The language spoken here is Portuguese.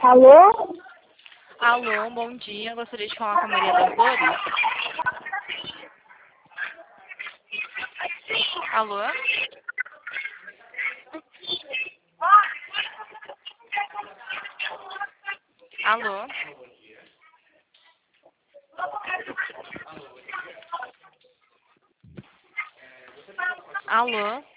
Alô? Alô, bom dia. Gostaria de falar com a Maria das Dores. Alô? Alô? Alô?